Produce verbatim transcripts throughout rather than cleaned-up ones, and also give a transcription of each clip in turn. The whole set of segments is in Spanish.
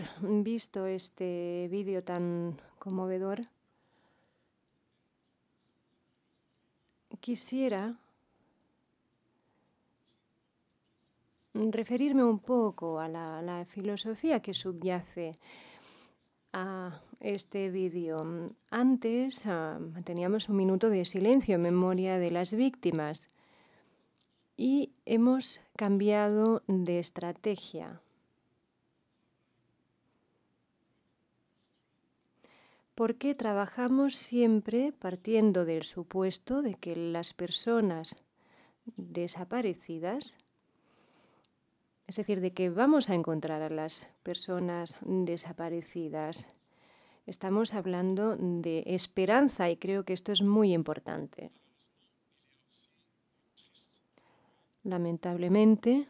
visto este vídeo tan conmovedor, quisiera referirme un poco a la, la filosofía que subyace a este vídeo. Antes uh, teníamos un minuto de silencio en memoria de las víctimas y hemos cambiado de estrategia. Porque trabajamos siempre partiendo del supuesto de que las personas desaparecidas, es decir, de que vamos a encontrar a las personas desaparecidas. Estamos hablando de esperanza y creo que esto es muy importante. Lamentablemente,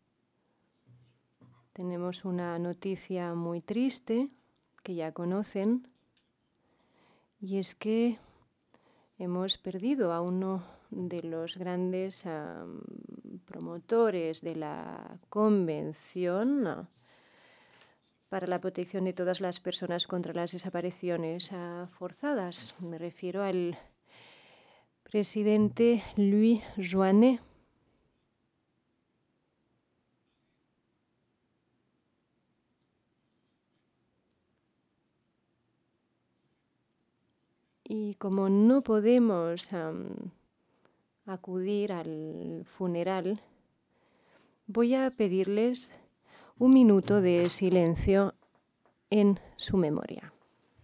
tenemos una noticia muy triste que ya conocen, y es que hemos perdido a uno de los grandes um, promotores de la Convención uh, para la protección de todas las personas contra las desapariciones uh, forzadas. Me refiero al presidente Louis Joannet. Y como no podemos um, acudir al funeral, voy a pedirles un minuto de silencio en su memoria.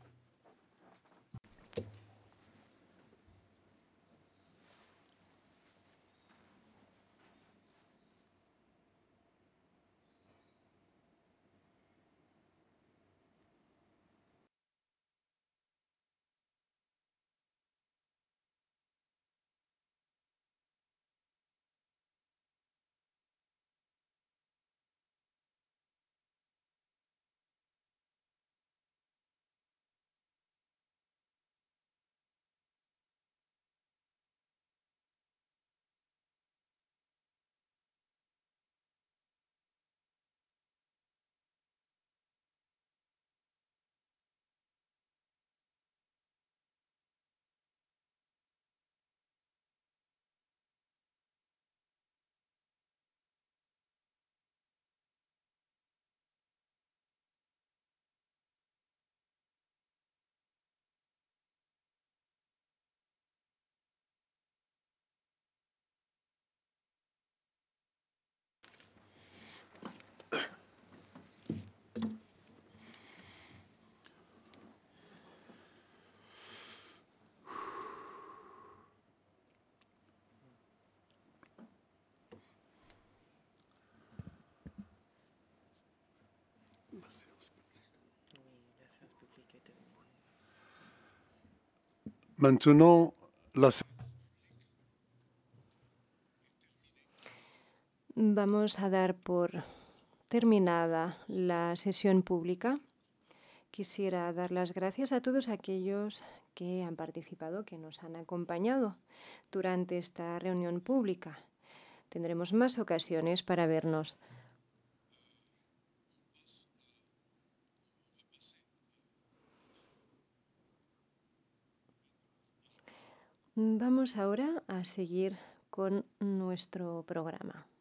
Maintenant, la... Vamos a dar por terminada la sesión pública. Quisiera dar las gracias a todos aquellos que han participado, que nos han acompañado durante esta reunión pública. Tendremos más ocasiones para vernos. Vamos ahora a seguir con nuestro programa.